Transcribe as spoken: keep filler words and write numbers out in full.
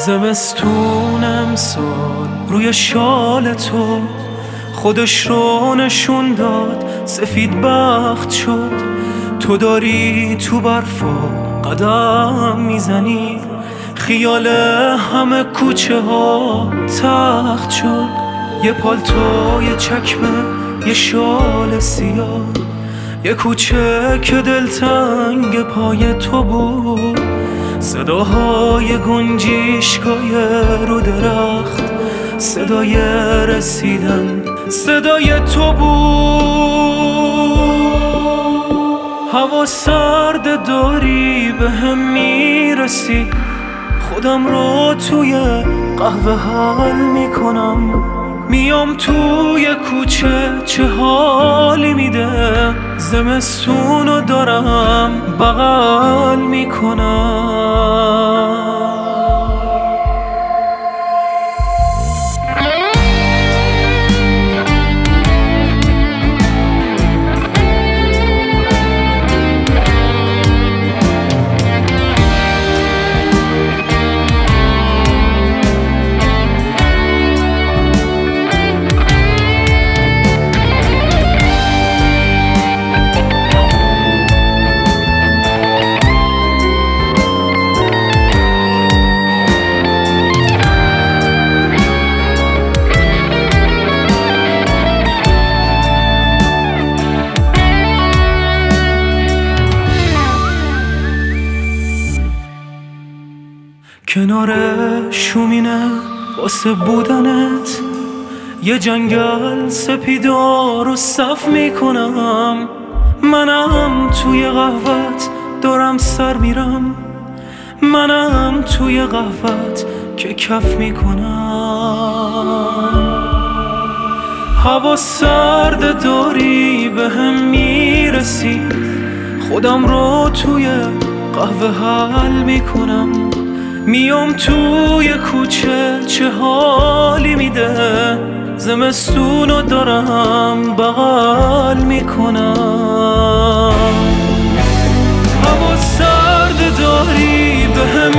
زمستون امسال روی شال تو خودش رو نشون داد، سفید بخت شد. تو داری تو برفا قدم میزنی، خیال همه کوچه ها تخت شد. یه پالتو، یه چکمه، یه شال سیاه، یه کوچه که دلتنگ پای تو بود. صداهای گنجیشکای رو درخت، صدای رسیدن صدای تو بود. هوا سرد، داری به هم میرسی، خودم رو توی قهوه حل میکنم. میام توی کوچه، چه حالی میده، زمستونو دارم بغل میکنم. کنار شومینه واسه بودنت یه جنگل سپیدار رو صف میکنم. منم توی قهوت دارم سر میرم، منم توی قهوت که کف میکنم. هوا سرد، داری به هم میرسی، خودم رو توی قهوه حل میکنم. میام توی کوچه، چه حالی میده، زمستونو دارم بغل میکنم. هوا سرد، داری به هم